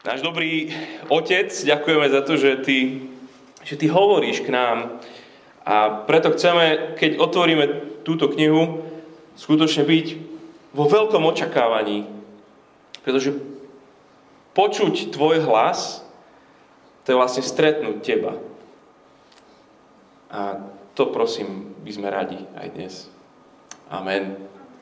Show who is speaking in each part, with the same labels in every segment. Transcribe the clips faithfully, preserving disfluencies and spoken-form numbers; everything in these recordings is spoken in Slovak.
Speaker 1: Náš dobrý Otec, ďakujeme za to, že ty, že ty hovoríš k nám. A preto chceme, keď otvoríme túto knihu, skutočne byť vo veľkom očakávaní. Pretože počuť tvoj hlas, to je vlastne stretnúť teba. A to, prosím, by sme radi aj dnes. Amen.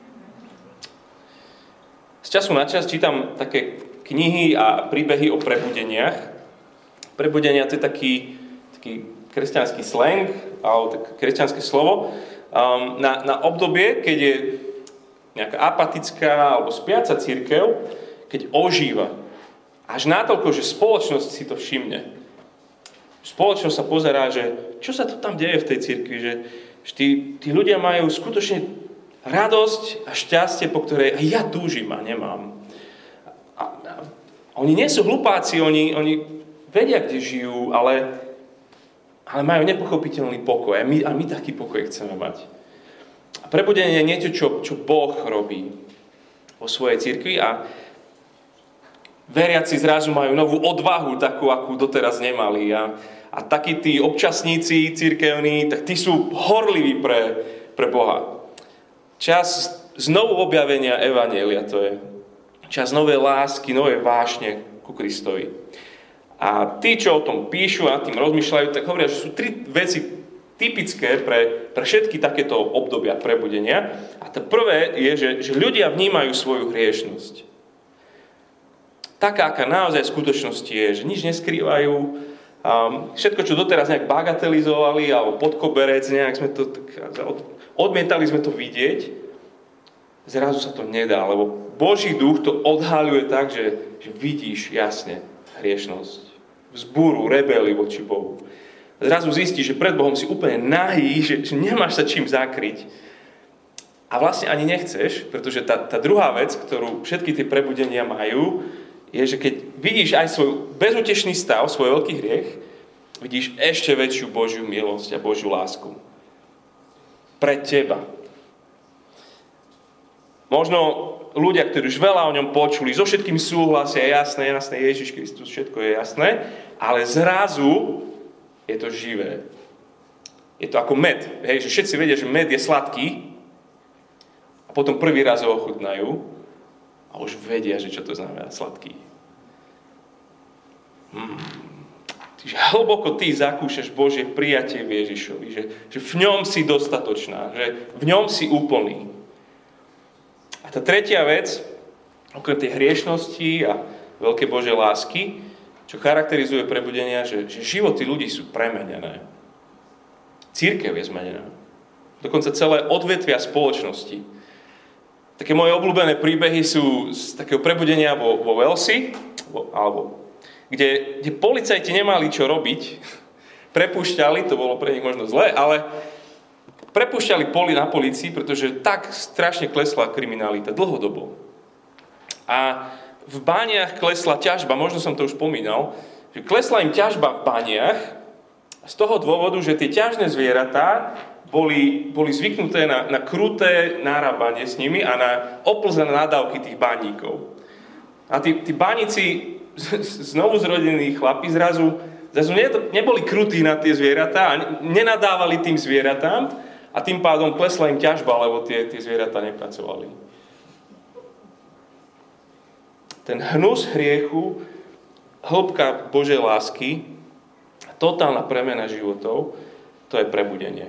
Speaker 1: Z času na čas čítam také knihy a príbehy o prebudeniach. Prebudenia to je taký, taký kresťanský slang, alebo také kresťanské slovo, um, na, na obdobie, keď je nejaká apatická alebo spiaca cirkev, keď ožíva. Až natoľko, že spoločnosť si to všimne. Spoločnosť sa pozerá, že čo sa to tam deje v tej cirkvi, že, že tí, tí ľudia majú skutočne radosť a šťastie, po ktorej aj ja túžim a nemám. A, a, oni nie sú hlupáci, oni, oni vedia, kde žijú, ale, ale majú nepochopiteľný pokoj. A my, a my taký pokoj chceme mať. A prebudenie je niečo, čo, čo Boh robí vo svojej cirkvi a veriaci zrazu majú novú odvahu, takú, akú doteraz nemali. A, a takí tí občasníci cirkevní, tak tí sú horliví pre, pre Boha. Čas znovu objavenia evanjelia to je. Čas novej lásky, novej vášne ku Kristovi. A tí, čo o tom píšu a tým rozmýšľajú, tak hovoria, že sú tri veci typické pre, pre všetky takéto obdobia prebudenia. A to prvé je, že, že ľudia vnímajú svoju hriešnosť. Taká, aká naozaj v skutočnosti je, že nič neskrývajú. Um, všetko, čo doteraz nejak bagatelizovali alebo pod koberec, nejak sme to tak, odmietali sme to vidieť, zrazu sa to nedá, lebo Boží duch to odhaľuje tak, že, že vidíš jasne hriešnosť, vzbúru, rebeli voči Bohu. Zrazu zistíš, že pred Bohom si úplne nahý, že, že nemáš sa čím zakryť. A vlastne ani nechceš, pretože tá, tá druhá vec, ktorú všetky tie prebudenia majú, je, že keď vidíš aj svoj bezútešný stav, svoj veľký hriech, vidíš ešte väčšiu Božiu milosť a Božiu lásku. Pre teba. Možno ľudia, ktorí už veľa o ňom počuli, so všetkým súhlasia, jasné, jasné, Ježiš Kristus, všetko je jasné, ale zrazu je to živé. Je to ako med. Hej, že všetci vedia, že med je sladký a potom prvý raz ho ochutnajú a už vedia, že čo to znamená sladký. Hmm. Že hlboko ty zakúšaš Božie prijatie v Ježišovi, že, že v ňom si dostatočná, že v ňom si úplný. A tá tretia vec, okrem tej hriešnosti a veľkej Božej lásky, čo charakterizuje prebudenia, že, že životy ľudí sú premenené. Cirkev je zmenená. Dokonca celé odvetvia spoločnosti. Také moje obľúbené príbehy sú z takého prebudenia vo, vo Walesi, alebo kde, kde policajti nemali čo robiť, prepúšťali, to bolo pre nich možno zlé, ale prepúšťali poli na polícii, pretože tak strašne klesla kriminalita dlhodobo. A v bániach klesla ťažba, možno som to už spomínal, že klesla im ťažba v bániach z toho dôvodu, že tie ťažné zvieratá boli, boli zvyknuté na, na kruté nárábanie s nimi a na oplzené nadávky tých bánikov. A tí, tí bánici, znovu zrodení chlapi, zrazu, zrazu ne, neboli krutí na tie zvieratá a nenadávali tým zvieratám a tým pádom klesla im ťažba, lebo tie, tie zvieratá nepracovali. Ten hnus hriechu, hĺbka Božej lásky, totálna premena životov, to je prebudenie.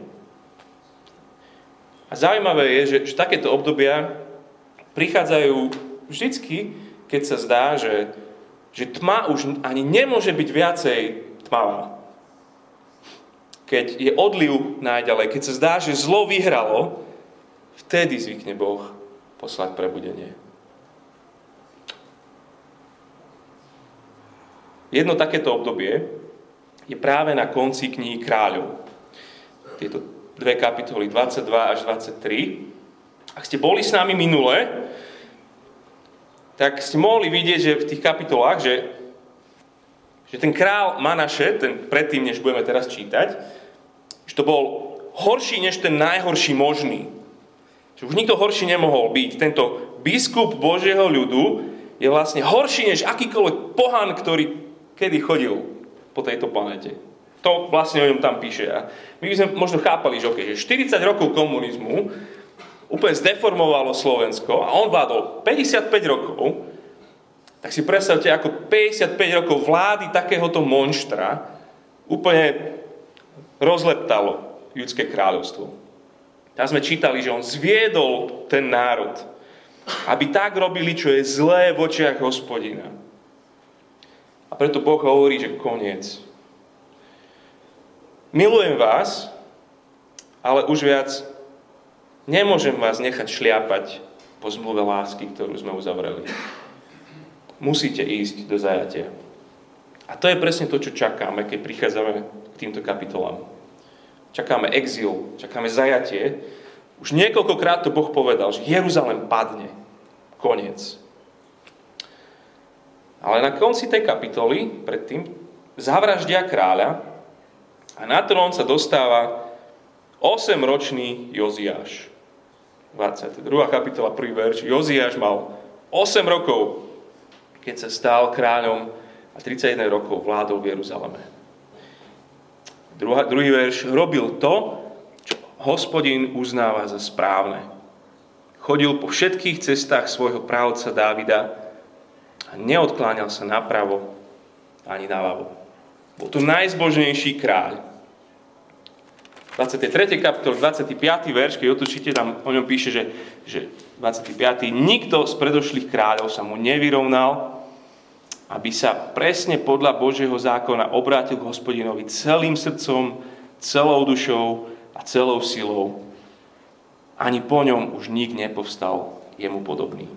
Speaker 1: A zaujímavé je, že, že takéto obdobia prichádzajú vždycky, keď sa zdá, že, že tma už ani nemôže byť viacej tmavá. Keď je odliv najďalej, keď sa zdá, že zlo vyhralo, vtedy zvykne Boh poslať prebudenie. Jedno takéto obdobie je práve na konci knihy Kráľov. Tieto dve kapitoly, dvadsaťdva až dvadsaťtri. Ak ste boli s nami minule, tak ste mohli vidieť, že v tých kapitolách, že, že ten král Manaše, ten predtým, než budeme teraz čítať, že to bol horší než ten najhorší možný. Že už nikto horší nemohol byť. Tento biskup Božieho ľudu je vlastne horší než akýkoľvek pohan, ktorý kedy chodil po tejto planete. To vlastne o ňom tam píše. A my by sme možno chápali, že, okay, že štyridsať rokov komunizmu úplne zdeformovalo Slovensko a on vládol päťdesiatpäť rokov, tak si predstavte, ako päťdesiatpäť rokov vlády takéhoto monštra úplne rozleptalo ľudské kráľovstvo. Tam sme čítali, že on zviedol ten národ, aby tak robili, čo je zlé v očiach Hospodina. A preto Boh hovorí, že koniec. Milujem vás, ale už viac nemôžem vás nechať šliapať po zmluve lásky, ktorú sme uzavreli. Musíte ísť do zajatia. A to je presne to, čo čakáme, keď prichádzame k týmto kapitolám. Čakáme exil, čakáme zajatie. Už niekoľkokrát to Boh povedal, že Jeruzalém padne. Koniec. Ale na konci tej kapitoly, predtým, zavraždia kráľa a na trón sa dostáva osemročný Joziáš. dvadsiata druhá kapitola, prvý verš. Joziáš mal osem rokov, keď sa stal kráľom a tridsaťjeden rokov vládol v Jeruzaleme. Druhá, druhý verš. Robil to, čo Hospodin uznáva za správne. Chodil po všetkých cestách svojho právca Dávida a neodkláňal sa napravo ani naľavo. Bol to najzbožnejší kráľ. V dvadsiatej tretej kapitole, dvadsiaty piaty verš, keď otočíte, tam o ňom píše, že, že dvadsiaty piaty Nikto z predošlých kráľov sa mu nevyrovnal, aby sa presne podľa Božieho zákona obrátil k Hospodinovi celým srdcom, celou dušou a celou silou. Ani po ňom už nik nepovstal jemu podobný.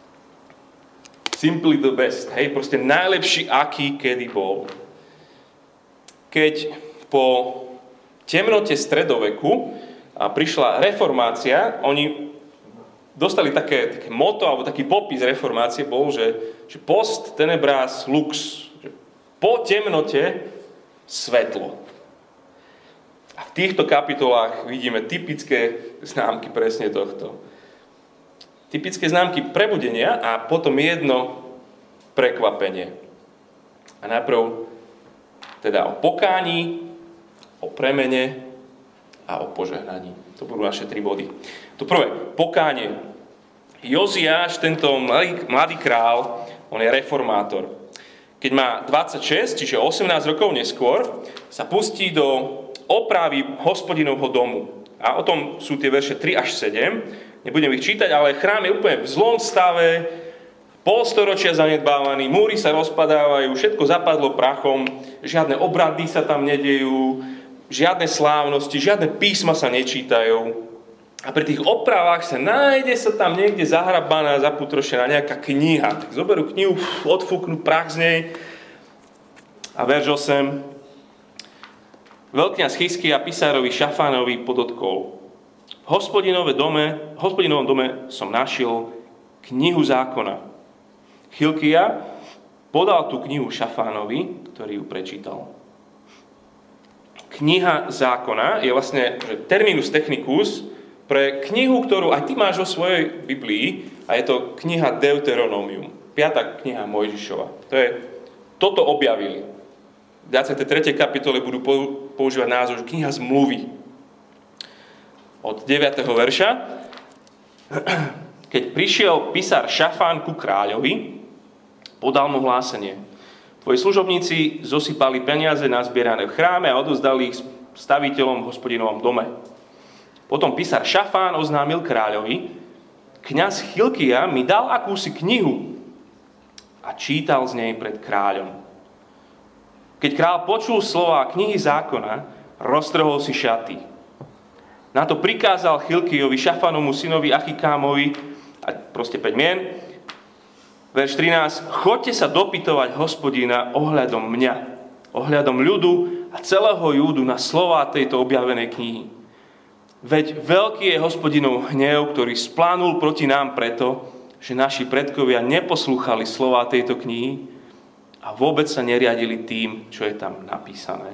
Speaker 1: Simply the best, hej, proste najlepší, aký kedy bol. Keď po temnote stredoveku a prišla reformácia, oni dostali také, také motto, alebo taký popis reformácie bol, že, že post tenebras lux, že po temnote svetlo. A v týchto kapitolách vidíme typické známky presne tohto. Typické známky prebudenia a potom jedno prekvapenie. A najprv teda o pokání, o premene a o požehnaní. To budú naše tri body. To prvé, pokánie. Joziáš, tento mladý, mladý král, on je reformátor. Keď má dvadsaťšesť, čiže osemnásť rokov neskôr, sa pustí do opravy Hospodinovho domu. A o tom sú tie verše tri až sedem. Nebudem ich čítať, ale chrám je úplne v zlom stave, polstoročia zanedbávaný, múry sa rozpadávajú, všetko zapadlo prachom, žiadne obrady sa tam nedejú, žiadne slávnosti, žiadne písma sa nečítajú. A pri tých opravách sa nájde sa tam niekde zahrabaná, zaputrošená nejaká kniha. Tak zoberú knihu, odfúknú prach z nej. A verš osem. Veľkňaz Chizkia písárovi Šafánovi podotkol. V hospodinovom dome, v hospodinovom dome som našiel knihu zákona. Chilkia podal tú knihu Šafánovi, ktorý ju prečítal. Kniha zákona je vlastne že terminus technicus pre knihu, ktorú aj ty máš vo svojej Biblii, a je to kniha Deuteronomium, piata kniha Mojžišova. To je, toto objavili. V dvadsiatej tretej kapitole budú používať názov kniha zmluvy. Od deviateho verša. Keď prišiel písar Šafán ku kráľovi, podal mu hlásenie. Tvoji služobníci zosypali peniaze nazbierané v chráme a odozdali ich staviteľom v Hospodinovom dome. Potom písar Šafán oznámil kráľovi, kňaz Chilkia mi dal akúsi knihu a čítal z nej pred kráľom. Keď kráľ počul slová knihy zákona, roztrhol si šaty. Na to prikázal Chilkiovi, Šafanomu synovi Achikámovi, a proste päť mien, verš trinásť, choďte sa dopytovať Hospodina ohľadom mňa, ohľadom ľudu a celého Júdu na slová tejto objavenej knihy. Veď veľký je Hospodinov hnev, ktorý splánul proti nám preto, že naši predkovia neposlúchali slová tejto knihy a vôbec sa neriadili tým, čo je tam napísané.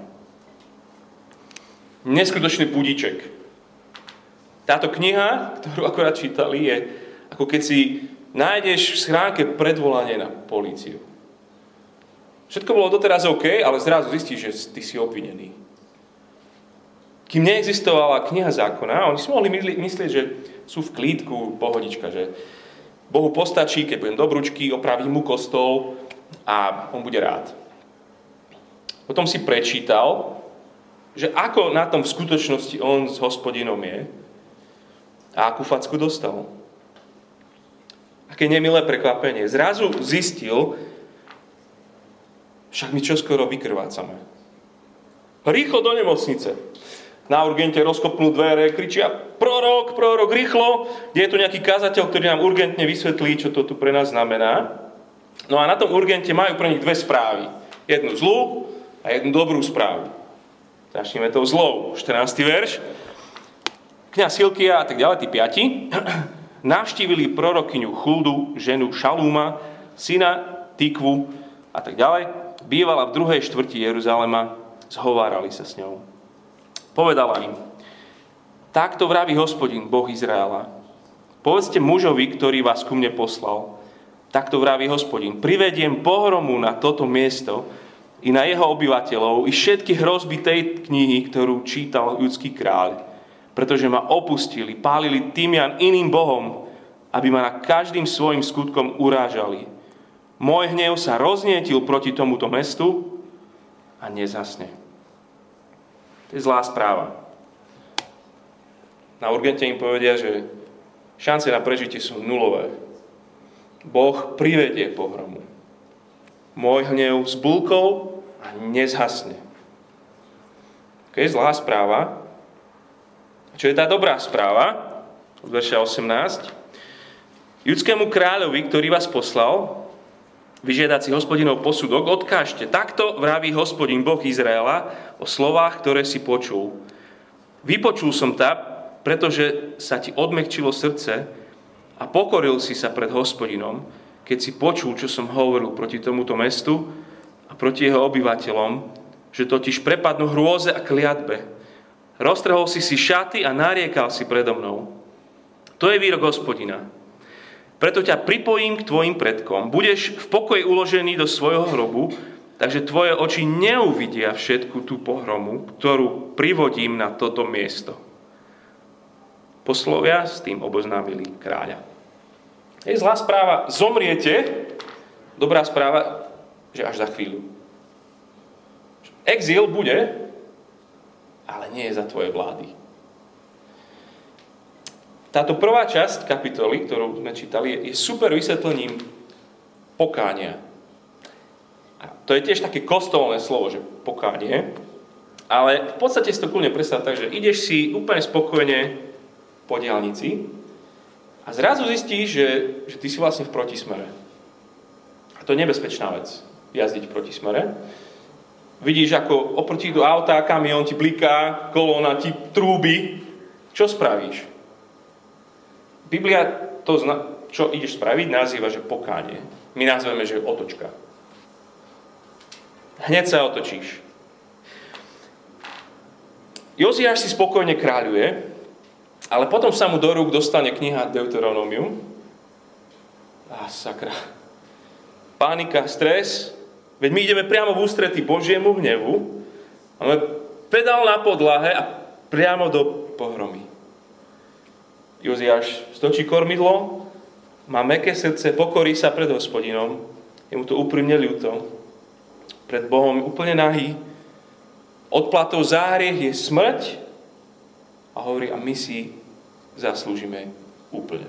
Speaker 1: Neskutočný budíček. Táto kniha, ktorú akorát čítali, je ako keď si nájdeš v schránke predvolanie na políciu. Všetko bolo doteraz OK, ale zrazu zistíš, že ty si obvinený. Kým neexistovala kniha zákona, oni si mohli myslieť, že sú v klídku, pohodička, že Bohu postačí, keď budem dobručky, opravím mu kostol a on bude rád. Potom si prečítal, že ako na tom v skutočnosti on s Hospodinom je a akú facku dostal. Aké nemilé prekvapenie. Zrazu zistil, však my čoskoro vykrvácame. Rýchlo do nemocnice. Na urgente rozkopnú dvere, kričia prorok, prorok, rýchlo. Je tu nejaký kazateľ, ktorý nám urgentne vysvetlí, čo to tu pre nás znamená. No a na tom urgente majú pre nich dve správy. Jednu zlú a jednu dobrú správu. Začneme tou zlou. štrnásty verš. Kňaz Hilkia a tak ďalej, tí piati, navštívili prorokyňu Chuldu, ženu Šalúma, syna Tikvu a tak ďalej. Bývala v druhej štvrti Jeruzalema, zhovárali sa s ňou. Povedala im, takto vraví Hospodin, Boh Izraela. Povedzte mužovi, ktorý vás ku mne poslal. Takto vraví Hospodin, privediem pohromu na toto miesto i na jeho obyvateľov i všetky hrozby tej knihy, ktorú čítal judský kráľ. Pretože ma opustili, pálili tymian iným bohom, aby ma na každým svojim skutkom urážali. Môj hnev sa roznietil proti tomuto mestu a nezhasne. To je zlá správa. Na urgente im povedia, že šance na prežitie sú nulové. Boh privedie pohromu. Môj hnev zbulkol a nezhasne. To je zlá správa. A čo je tá dobrá správa? Od verša osemnásť. Judskému kráľovi, ktorý vás poslal, vyžiadať si Hospodinov posudok, odkážte. Takto vraví Hospodin, Boh Izraela, o slovách, ktoré si počul. Vypočul som ťa, pretože sa ti odmäkčilo srdce a pokoril si sa pred Hospodinom, keď si počul, čo som hovoril proti tomuto mestu a proti jeho obyvateľom, že totiž prepadnú hrôze a kliatbe. Roztrhol si si šaty a nariekal si predo mnou. To je výrok Hospodina. Preto ťa pripojím k tvojim predkom. Budeš v pokoji uložený do svojho hrobu, takže tvoje oči neuvidia všetku tú pohromu, ktorú privodím na toto miesto. Poslovia s tým oboznámili kráľa. Je zlá správa, zomriete. Dobrá správa, že až za chvíľu. Exil bude, ale nie je za tvoje vlády. Táto prvá časť kapitoly, ktorú sme čítali, je super vysvetlením pokánia. A to je tiež také kostolné slovo, že pokánie. Ale v podstate si to kľudne predstav tak, že ideš si úplne spokojne po diaľnici a zrazu zistíš, že, že ty si vlastne v protismere. A to je nebezpečná vec, jazdiť v protismere. Vidíš, ako oproti do auta, kamión ti bliká, kolóna ti trúbi. Čo spravíš? Biblia to, čo ideš spraviť, nazýva, že pokánie. My nazveme, že otočka. Hneď sa otočíš. Joziáš si spokojne kráľuje, ale potom sa mu do rúk dostane kniha Deuteronomium. Á, sakra. Pánika, stres. Veď my ideme priamo v ústrety Božiemu hnevu. Máme pedál na podlahe a priamo do pohromy. Joziáš stočí kormidlo, má mäkké srdce, pokorí sa pred Hospodinom, je mu to úprimne ľúto, pred Bohom úplne nahý, odplatou za hriech je smrť a hovorí, a my si zaslúžime úplne.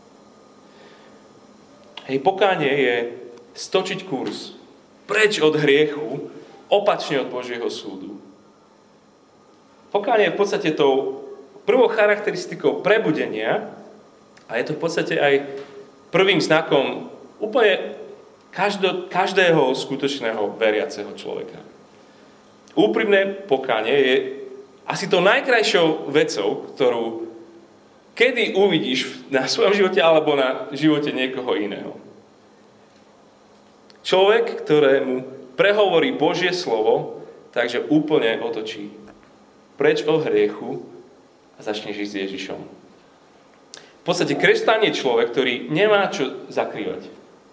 Speaker 1: Hej, pokánie je stočiť kurz preč od hriechu, opačne od Božieho súdu. Pokánie je v podstate tou prvou charakteristikou prebudenia a je to v podstate aj prvým znakom úplne každo, každého skutočného veriaceho človeka. Úprimné pokánie je asi to najkrajšou vecou, ktorú kedy uvidíš na svojom živote alebo na živote niekoho iného. Človek, ktorému prehovorí Božie slovo, takže úplne otočí preč od hriechu a začne žiť s Ježišom. V podstate kresťan je človek, ktorý nemá čo zakrývať.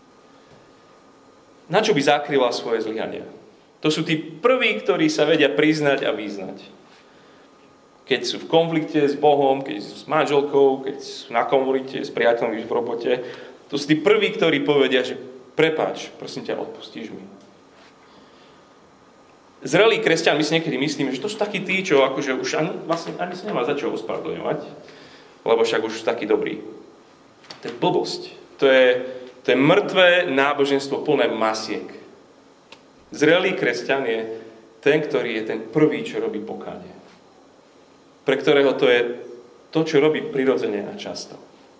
Speaker 1: Na čo by zakrýval svoje zlyhania? To sú tí prví, ktorí sa vedia priznať a vyznať. Keď sú v konflikte s Bohom, keď sú s manželkou, keď sú na komunite, s priateľmi v robote. To sú tí prví, ktorí povedia, že prepáč, prosím ťa, odpustíš mi. Zrelý kresťan, my si niekedy myslíme, že to sú takí tí, čo akože už ani, vlastne, ani sa nemá za čo ospravedlňovať, lebo však už sú takí dobrí. To je blbosť. To je, to je mŕtvé náboženstvo plné masiek. Zrelý kresťan je ten, ktorý je ten prvý, čo robí pokánie. Pre ktorého to je to, čo robí prirodzene a často.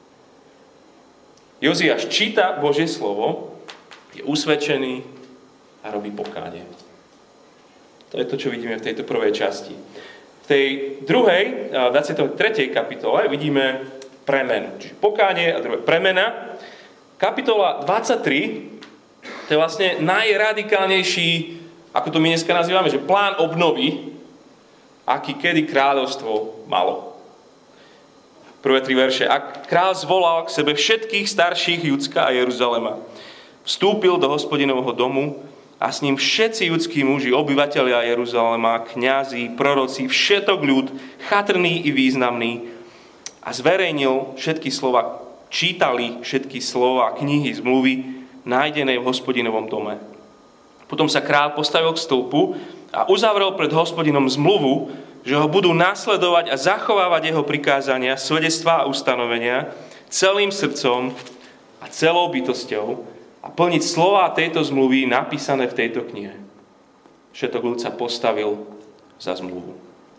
Speaker 1: Joziáš číta Božie slovo, je usvedčený a robí pokánie. To je to, čo vidíme v tejto prvej časti. V tej druhej, dvadsiatej tretej kapitole vidíme premenu. Čiže pokánie a druhé premena. Kapitola dvadsaťtri, to je vlastne najradikálnejší, ako to my dneska nazývame, že plán obnovy, aký kedy kráľovstvo malo. Prvé tri verše. A kráľ zvolal k sebe všetkých starších Judska a Jeruzalema. Vstúpil do Hospodinovho domu a s ním všetci judskí muži, obyvatelia Jeruzalema, kňazi, proroci, všetok ľud, chatrný i významný, a zverejnil všetky slova, čítali všetky slova knihy zmluvy, nájdenej v Hospodinovom dome. Potom sa kráľ postavil k stĺpu a uzavrel pred Hospodinom zmluvu, že ho budú nasledovať a zachovávať jeho prikázania, svedectvá a ustanovenia celým srdcom a celou bytosťou a plniť slová tejto zmluvy napísané v tejto knihe. Všetok ľud sa postavil za zmluvu.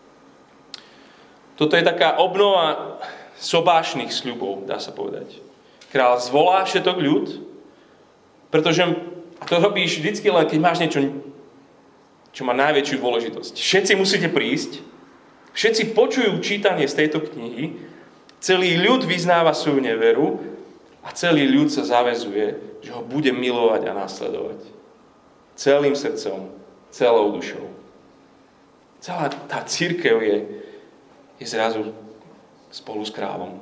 Speaker 1: Toto je taká obnova sobášnych sľubov, dá sa povedať. Kráľ zvolá všetok ľud, pretože, a to robíš vždycky len, keď máš niečo, čo má najväčšiu dôležitosť. Všetci musíte prísť, všetci počujú čítanie z tejto knihy, celý ľud vyznáva svoju neveru a celý ľud sa zaväzuje, že ho bude milovať a nasledovať. Celým srdcom, celou dušou. Celá tá cirkev je, je zrazu spolu s kráľom.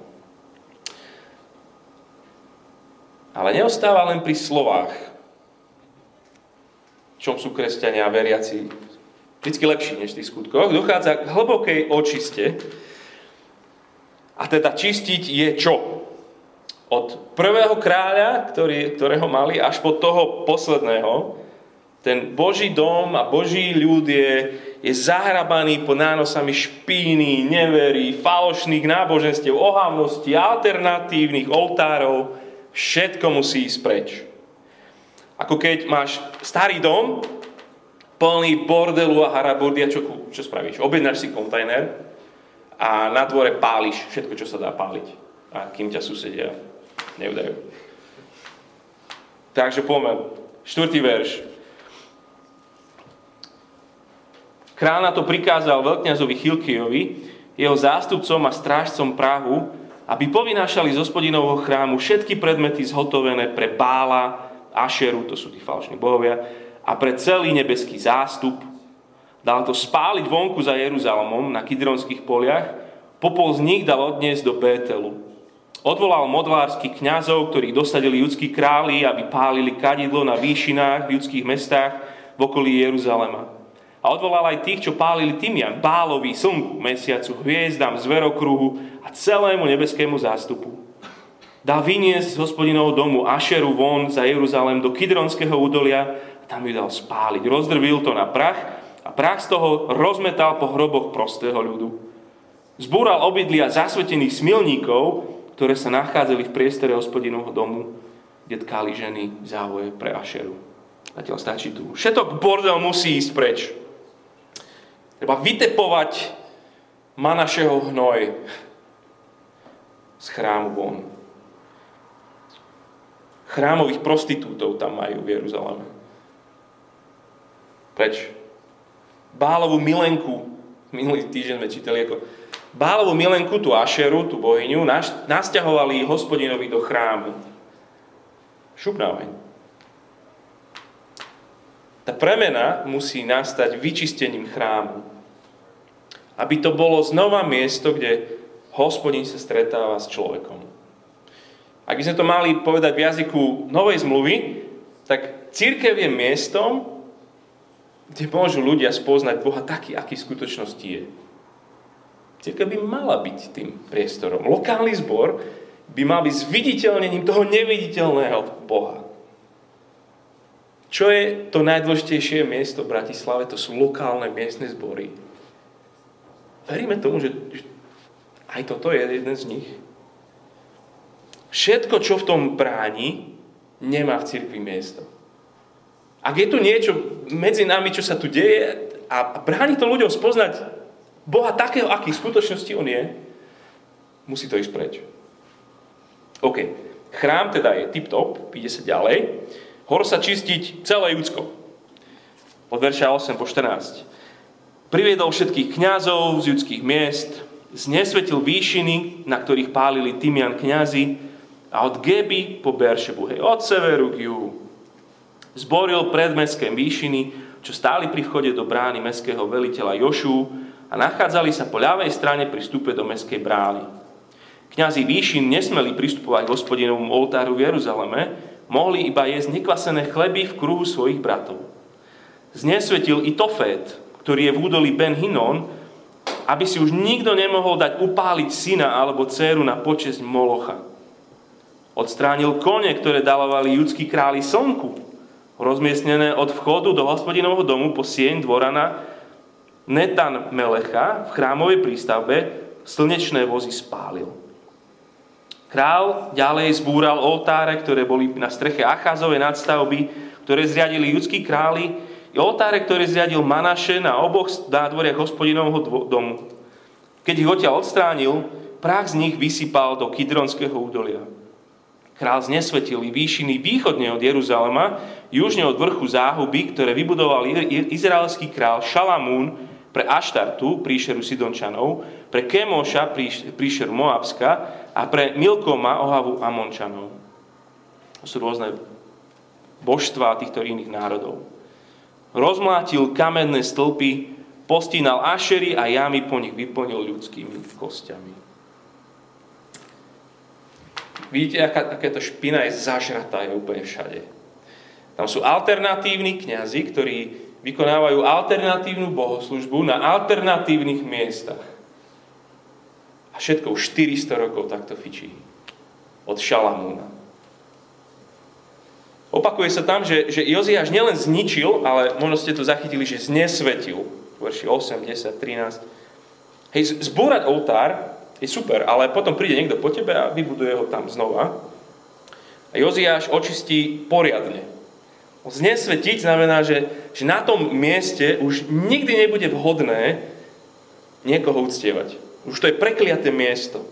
Speaker 1: Ale neostáva len pri slovách, v čom sú kresťania a veriaci vždycky lepší než v tých skutkoch. Dochádza k hlbokej očiste. A teda čistiť je čo? Od prvého kráľa, ktorý, ktorého mali, až po toho posledného. Ten Boží dom a Boží ľud je, je zahrabaný pod nánosami špíny, neverí, falošných náboženstiev, ohavností, alternatívnych oltárov. Všetko musí ísť preč. Ako keď máš starý dom, plný bordelu a haraburdia, čo, čo spravíš? Objednáš si kontajner a na dvore páliš všetko, čo sa dá páliť. A kým ťa susedia neudajú. Takže poďme. Štvrtý verš. Kráľ na to prikázal veľkňazovi Chilkijovi, jeho zástupcom a strážcom Prahu, aby povynášali z Hospodinovho chrámu všetky predmety zhotovené pre Bála, Ašeru, to sú tí falošní bohovia, a pre celý nebeský zástup. Dal to spáliť vonku za Jeruzalemom na Kidronských poliach, popol z nich dal odniesť do Bételu. Odvolal modlárskych kňazov, ktorých dosadili judskí králi, aby pálili kadidlo na výšinách v judských mestách v okolí Jeruzalema. A odvolal aj tých, čo pálili tymian, Bálovi, slnku, mesiacu, hviezdam, zverokruhu a celému nebeskému zástupu. Dal vyniesť z Hospodinovho domu Ašeru von za Jeruzalem do Kidronského údolia a tam ju dal spáliť. Rozdrvil to na prach a prach z toho rozmetal po hroboch prostého ľudu. Zbúral obydlia zasvetených smilníkov, ktoré sa nachádzali v priestore Hospodinovho domu, kde tkali ženy závoje pre Ašeru. Zatiaľ stačí tu. Všetok bordel musí ísť preč. Treba vytepovať Manašeho hnoj z chrámu von. Chrámových prostitútov tam majú v Jeruzaleme. Preč? Bálovú milenku, minulý týždeň sme čítali, ako Bálovú milenku, tú Ašeru, tú bohyňu, nasťahovali Hospodinovi do chrámu. Šupnávaň. Tá premena musí nastať vyčistením chrámu. Aby to bolo znova miesto, kde Hospodin sa stretáva s človekom. Ak by sme to mali povedať v jazyku Novej zmluvy, tak cirkev je miestom, kde môžu ľudia spoznať Boha taký, aký v skutočnosti je. Cirkev by mala byť tým priestorom. Lokálny zbor by mal byť zviditeľnením toho neviditeľného Boha. Čo je to najdôležitejšie miesto v Bratislave? To sú lokálne miestne zbory. Veríme tomu, že aj toto je jeden z nich. Všetko, čo v tom bráni, nemá v cirkvi miesto. Ak je tu niečo medzi nami, čo sa tu deje a bráni to ľuďom spoznať Boha takého, aký v skutočnosti on je, musí to ísť preč. OK. Chrám teda je tip-top, ide sa ďalej. Hor sa čistiť celé Judsko. Od verša osem po štrnásť. Priviedol všetkých kňazov z judských miest, znesvetil výšiny, na ktorých pálili Tymian kňazi, a od Geby po Beršebu, hej, od severu k juhu. Zboril predmestské výšiny, čo stáli pri vchode do brány mestského veliteľa Jošu a nachádzali sa po ľavej strane pri vstupe do mestskej brány. Kňazi výšin nesmeli pristupovať k Hospodinovom oltáru v Jeruzaleme, mohli iba jesť nekvasené chleby v kruhu svojich bratov. Znesvetil i Tofét, ktorý je v údolí Ben Hinnon, aby si už nikto nemohol dať upáliť syna alebo dcéru na počesť Molocha. Odstránil kone, ktoré dalovali judskí králi slnku, rozmiestnené od vchodu do Hospodinovho domu po sieň dvorana Netan Melecha v chrámovej prístavbe slnečné vozy spálil. Král ďalej zbúral oltáre, ktoré boli na streche Acházovej nadstavby, ktoré zriadili judskí králi, i oltáre, ktoré zriadil Manaše na oboch nádvoriach Hospodinovho domu. Keď ich odtiaľ odstránil, prach z nich vysypal do Kidronského údolia. Král znesvetil výšiny východne od Jeruzalema, južne od vrchu záhuby, ktoré vybudoval izraelský král Šalamún pre Aštartu, príšeru Sidončanov, pre Kemoša, príšeru Moabska, a pre Milkoma, ohavu Amončanov. To sú rôzne božstvá týchto iných národov. Rozmlátil kamenné stĺpy, postínal ašery a jamy po nich vyplnil ľudskými kostiami. Vidíte, aká, aká to špina je zažratá, je úplne všade. Tam sú alternatívni kňazi, ktorí vykonávajú alternatívnu bohoslužbu na alternatívnych miestach. A všetko už štyristo rokov takto fičí. Od Šalamúna. Opakuje sa tam, že, že Joziáš nielen zničil, ale možno ste to zachytili, že znesvetil. Verši osem, desať, trinásť. Hej, zbúrať oltár je super, ale potom príde niekto po tebe a vybuduje ho tam znova. A Joziáš očistí poriadne. Znesvetiť znamená, že, že na tom mieste už nikdy nebude vhodné niekoho uctievať. Už to je prekliaté miesto.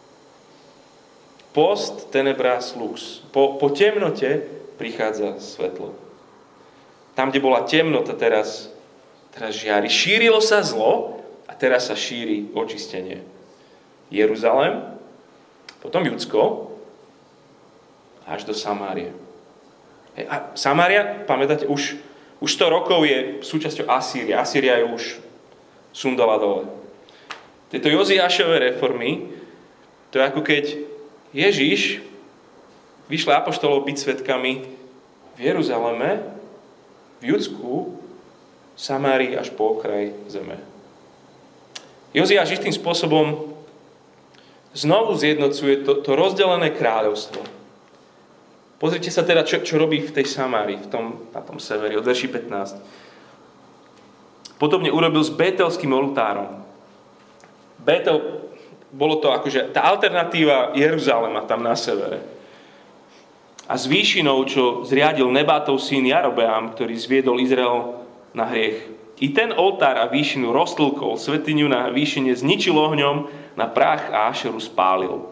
Speaker 1: Post tenebras lux. Po, po temnote prichádza svetlo. Tam, kde bola temnota, teraz, teraz žiari. Šírilo sa zlo a teraz sa šíri očistenie. Jeruzalém, potom Judsko, až do Samárie. A Samária, pamätáte, už, už sto rokov je súčasťou Asýria. Asýria ju už sundala dole. Tieto Joziášové reformy, to je ako keď Ježiš vyšle apoštolov byť svedkami v Jeruzaleme, v Judsku, Samárii až po okraj zeme. Joziáš istým spôsobom znovu zjednocuje to, to rozdelené kráľovstvo. Pozrite sa teda, čo, čo robí v tej Samárii, v tom, na tom severi, od verši pätnásť. Podobne urobil s Betelským oltárom. Betel, bolo to akože tá alternatíva Jeruzalema tam na severe. A s výšinou, čo zriadil Nebátov syn Jarobeám, ktorý zviedol Izrael na hriech. I ten oltár a výšinu roztlkol, svätyňu na výšine zničil ohňom, na prach a ašeru spálil.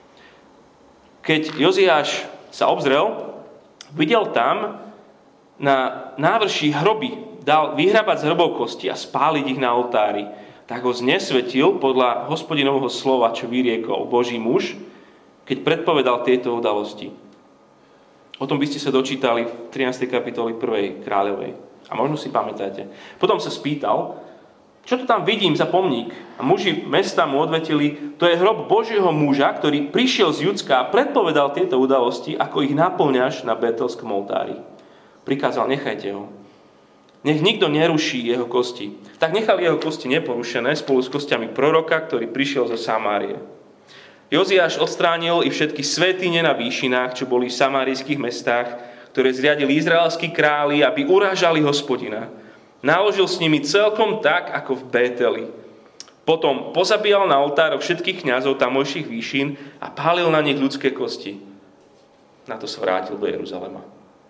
Speaker 1: Keď Joziáš sa obzrel, videl tam na návrší hroby, dal vyhrabať z hrobov kosti a spáliť ich na oltári. Tak ho znesvetil podľa Hospodinovho slova, čo vyriekol Boží muž, keď predpovedal tieto udalosti. O tom by ste sa dočítali v trinástej kapitoli prvej kráľovej. A možno si pamätáte. Potom sa spýtal, Čo to tam vidím za pomník? A muži mesta mu odvetili, to je hrob Božieho muža, ktorý prišiel z Judska a predpovedal tieto udalosti, ako ich naplňaš na Betelskom oltári. Prikázal, nechajte ho. Nech nikto neruší jeho kosti. Tak nechali jeho kosti neporušené spolu s kostiami proroka, ktorý prišiel zo Samárie. Joziáš odstránil i všetky svätyne na výšinách, čo boli v samárijských mestách, ktoré zriadili izraelskí králi, aby urážali Hospodina. Naložil s nimi celkom tak, ako v Bételi. Potom pozabíjal na oltároch všetkých kňazov tamojších výšin a pálil na nich ľudské kosti. Na to sa vrátil do Jeruzalema.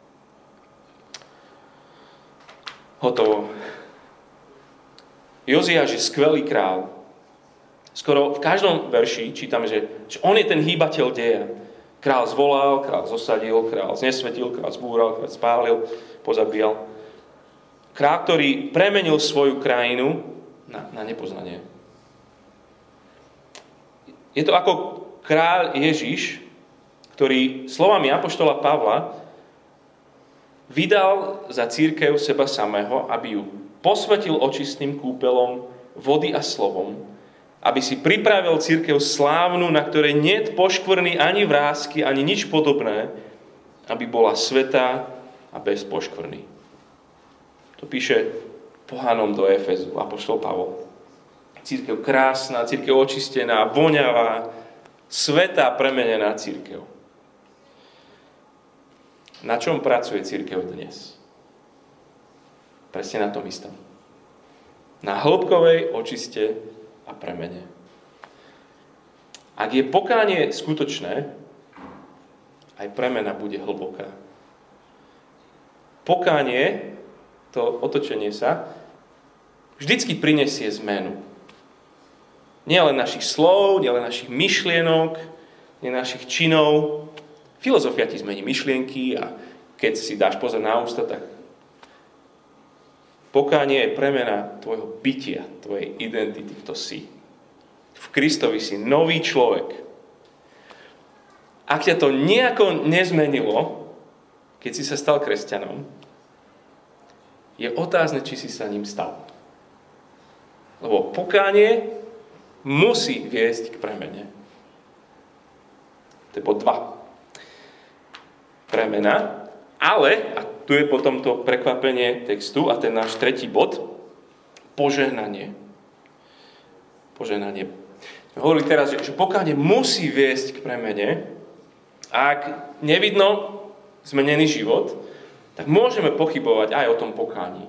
Speaker 1: Hotovo. Joziáš je skvelý král. Skoro v každom verši čítame, že, že on je ten hýbateľ deja. Král zvolal, král zosadil, král znesvetil, král zbúral, král spálil, pozabíjal. Král, ktorý premenil svoju krajinu na, na nepoznanie. Je to ako kráľ Ježiš, ktorý slovami apoštola Pavla vydal za cirkev seba samého, aby ju posvetil očistným kúpelom vody a slovom, aby si pripravil cirkev slávnu, na ktorej niet poškvrny ani vrásky, ani nič podobné, aby bola svätá a bez poškvrny. To píše pohanom do Efezu, apoštol Pavol. Cirkev krásna, cirkev očistená, voňavá, svätá, premenená cirkev. Na čom pracuje cirkev dnes? Presne na tom istom. Na hĺbkovej očiste a premene. Ak je pokánie skutočné, aj premena bude hlboká. Pokánie, to otočenie sa, vždycky prinesie zmenu. Nie len našich slov, nie len našich myšlienok, nie našich činov. Filozofia ti zmení myšlienky a keď si dáš pozor na ústa, tak pokánie je premena tvojho bytia, tvojej identity, kto si. V Kristovi si nový človek. Ak ťa to nejako nezmenilo, keď si sa stal kresťanom, je otázne, či si sa ním stal. Lebo pokánie musí viesť k premene. To je bod dva. Premena, ale, a tu je potom to prekvapenie textu a ten náš tretí bod, požehnanie. Požehnanie. Sme hovorili teraz, že, že pokánie musí viesť k premene. A ak nevidno zmenený život, tak môžeme pochybovať aj o tom pokání.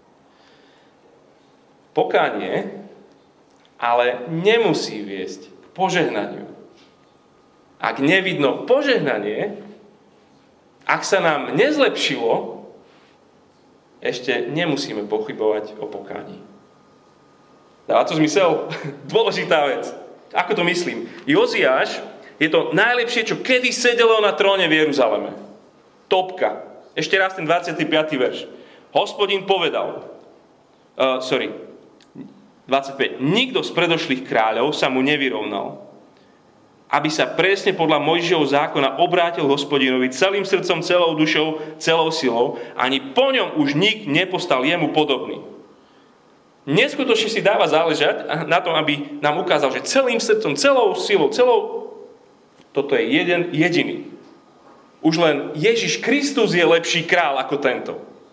Speaker 1: Pokánie ale nemusí viesť k požehnaniu. Ak nevidno požehnanie, ak sa nám nezlepšilo, ešte nemusíme pochybovať o pokání. Dáva to zmysel? Dôležitá vec. Ako to myslím? Joziáš je to najlepšie, čo kedy sedelo na tróne v Jeruzaleme. Topka. Ešte raz ten dvadsiaty piaty verš. Hospodin povedal, uh, sorry, dvadsaťpäť. Nikto z predošlých kráľov sa mu nevyrovnal, aby sa presne podľa Mojžišovho zákona obrátil Hospodinovi celým srdcom, celou dušou, celou silou. Ani po ňom už nik nepostal jemu podobný. Neskutočne si dáva záležať na tom, aby nám ukázal, že celým srdcom, celou silou, celou... Toto je jeden jediný. Už len Ježiš Kristus je lepší král ako tento.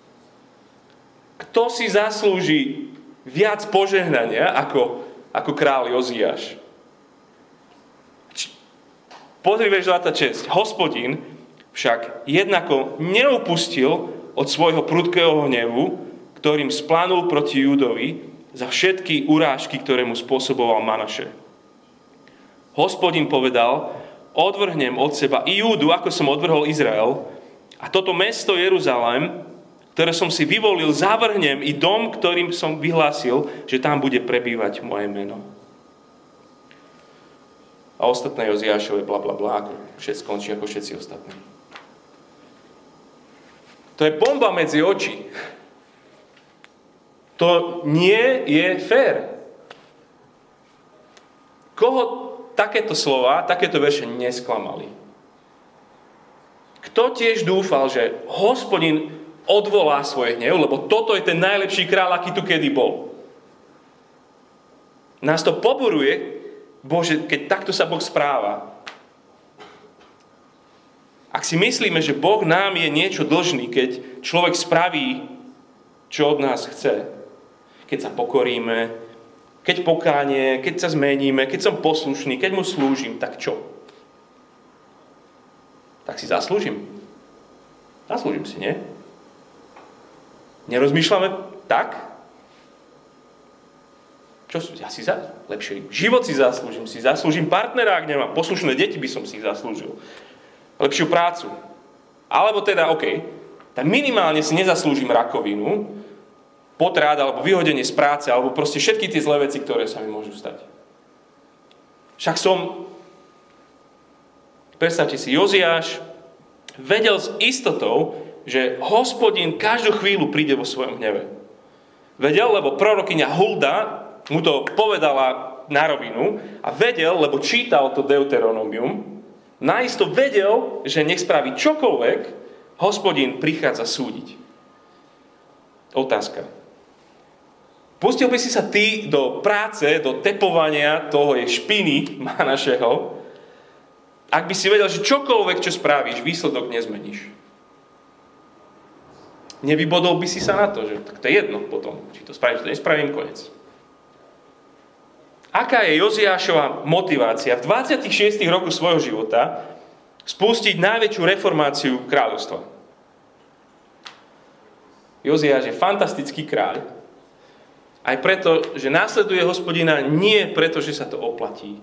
Speaker 1: Kto si zaslúži viac požehnania ako, ako král Joziáš? Pozri verš dvadsaťšesť. Hospodin však jednako neupustil od svojho prudkého hnevu, ktorým splánul proti Júdovi za všetky urážky, ktoré mu spôsoboval Manaše. Hospodin povedal, odvrhnem od seba i Júdu, ako som odvrhol Izrael, a toto mesto Jeruzalém, ktoré som si vyvolil, zavrhnem i dom, ktorým som vyhlásil, že tam bude prebývať moje meno. A ostatné Joziášové bla bla bla, ako všetci skončí ako všetci ostatní. To je bomba medzi oči. To nie je fér. Koho takéto slova, takéto verše nesklamali? Kto tiež dúfal, že Hospodin odvolá svoje hnev, lebo toto je ten najlepší kráľ, aký tu kedy bol. Nás to poburuje, Bože, keď takto sa Boh správa. Ak si myslíme, že Boh nám je niečo dlžný, keď človek spraví, čo od nás chce, keď sa pokoríme, keď pokánie, keď sa zmeníme, keď som poslušný, keď mu slúžim, tak čo? Tak si zaslúžim. Zaslúžim si, nie? Nerozmýšľame tak? Čo ja si za... Lepšie život si zaslúžim, si zaslúžim partnera, ak nemám poslušné deti, by som si ich zaslúžil. Lepšiu prácu. Alebo teda, OK, tak minimálne si nezaslúžim rakovinu, potrat, alebo vyhodenie z práce, alebo proste všetky tie zlé veci, ktoré sa mi môžu stať. Však som, predstavte si, Joziáš vedel s istotou, že Hospodin každú chvíľu príde vo svojom hneve. Vedel, lebo prorokyňa Hulda mu to povedala na rovinu a vedel, lebo čítal to Deuteronomium, naisto vedel, že nech spraví čokoľvek, Hospodin prichádza súdiť. Otázka. Pustil by si sa ty do práce, do tepovania toho je špiny našeho, ak by si vedel, že čokoľvek, čo spravíš, výsledok nezmeníš. Nevybodol by si sa na to, že tak to je jedno potom, či to spravím, či to nespravím, koniec. Aká je Joziášova motivácia v dvadsiatich šiestich rokoch svojho života spustiť najväčšiu reformáciu kráľovstva? Joziáš je fantastický kráľ, aj preto, že následuje Hospodina, nie preto, že sa to oplatí.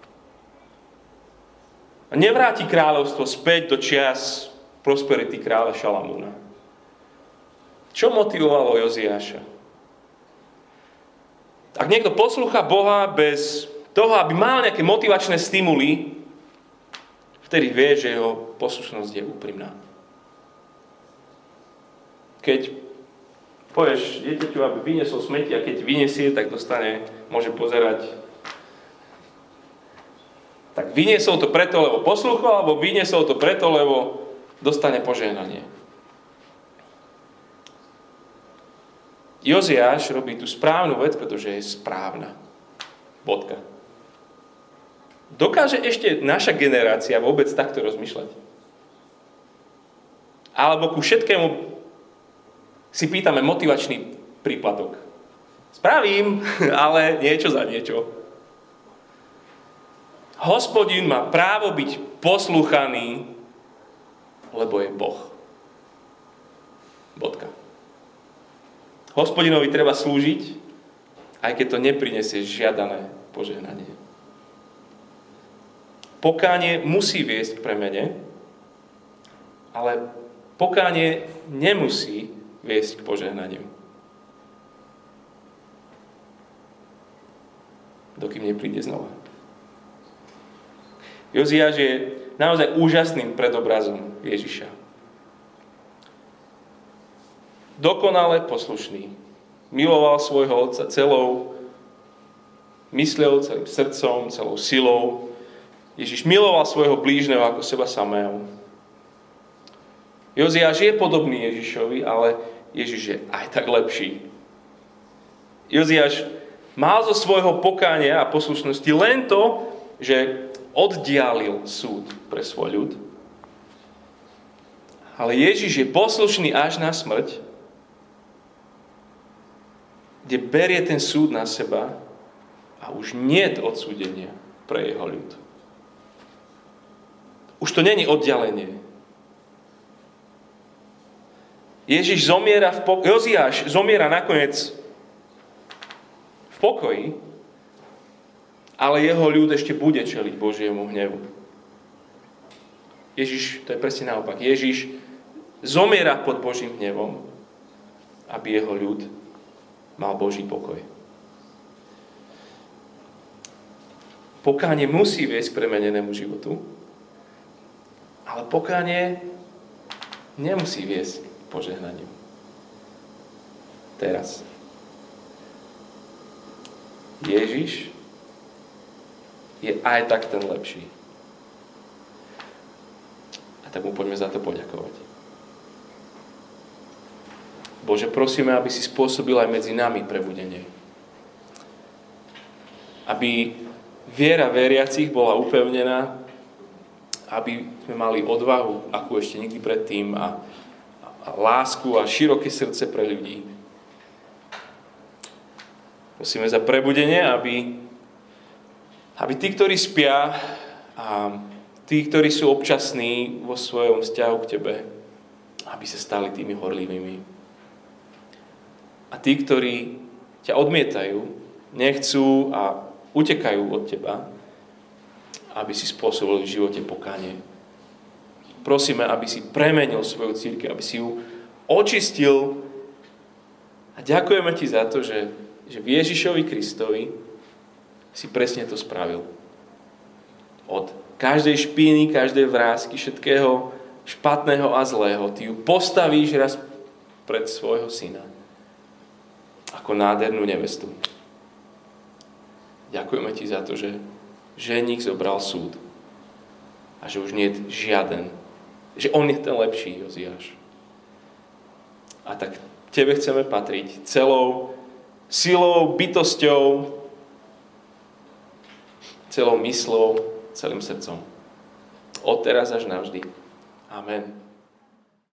Speaker 1: A nevráti kráľovstvo späť do čias prosperity kráľa Šalamúna. Čo motivovalo Joziáša? Ak niekto poslúcha Boha bez toho, aby mal nejaké motivačné stimuly, vtedy vie, že jeho poslušnosť je úprimná. Keď povieš dieťaťu, aby vyniesol smeti a keď vyniesie, tak dostane, môže pozerať. Tak vyniesol to preto, lebo poslúchol, alebo vyniesol to preto, lebo dostane požehnanie. Joziáš robí tú správnu vec, pretože je správna. Bodka. Dokáže ešte naša generácia vôbec takto rozmýšľať? Alebo ku všetkému si pýtame motivačný príplatok. Spravím, ale niečo za niečo. Hospodin má právo byť poslúchaný, lebo je Boh. Bodka. Hospodinovi treba slúžiť, aj keď to neprinesie žiadané požehnanie. Pokánie musí viesť k premene, ale pokánie nemusí viesť k požehnaniu. Dokým nepríde znova. Joziáš je naozaj úžasným predobrazom Ježiša. Dokonale poslušný. Miloval svojho otca celou mysľou, celým srdcom, celou silou. Ježiš miloval svojho blížneho ako seba samého. Joziáš je podobný Ježišovi, ale Ježiš je aj tak lepší. Joziáš mal zo svojho pokánia a poslušnosti len to, že oddialil súd pre svoj ľud. Ale Ježiš je poslušný až na smrť, kde berie ten súd na seba a už niet odsúdenia pre jeho ľud. Už to není oddialenie. Ježiš zomiera v pokoji, Joziáš zomiera nakoniec v pokoji, ale jeho ľud ešte bude čeliť Božiemu hnevu. Ježiš, to je presne naopak, Ježiš zomiera pod Božím hnevom, aby jeho ľud mal Boží pokoj. Pokánie musí viesť k premenenému životu, ale pokánie nemusí viesť k požehnaniu. Teraz. Ježiš je aj tak ten lepší. A tak mu poďme za to poďakovať. Bože, prosíme, aby si spôsobil aj medzi nami prebudenie. aby viera veriacich bola upevnená, aby sme mali odvahu, akú ešte nikdy predtým, a, a lásku a široké srdce pre ľudí. Prosíme za prebudenie, aby, aby tí, ktorí spia, a tí, ktorí sú občasní vo svojom vzťahu k Tebe, aby sa stali tými horlivými. A tí, ktorí ťa odmietajú, nechcú a utekajú od Teba, aby si spôsobil v živote pokánie. Prosíme, aby si premenil svoju cirkev, aby si ju očistil, a ďakujeme Ti za to, že, že v Ježišovi Kristovi si presne to spravil. Od každej špíny, každej vrásky, všetkého špatného a zlého Ty ju postavíš raz pred svojho syna ako nádhernú nevestu. Ďakujeme Ti za to, že ženích zobral súd a že už nie je žiaden, že on je ten lepší, Joziáš. A tak Tebe chceme patriť celou silou, bytosťou, celou myslou, celým srdcom. Od teraz až navždy. Amen.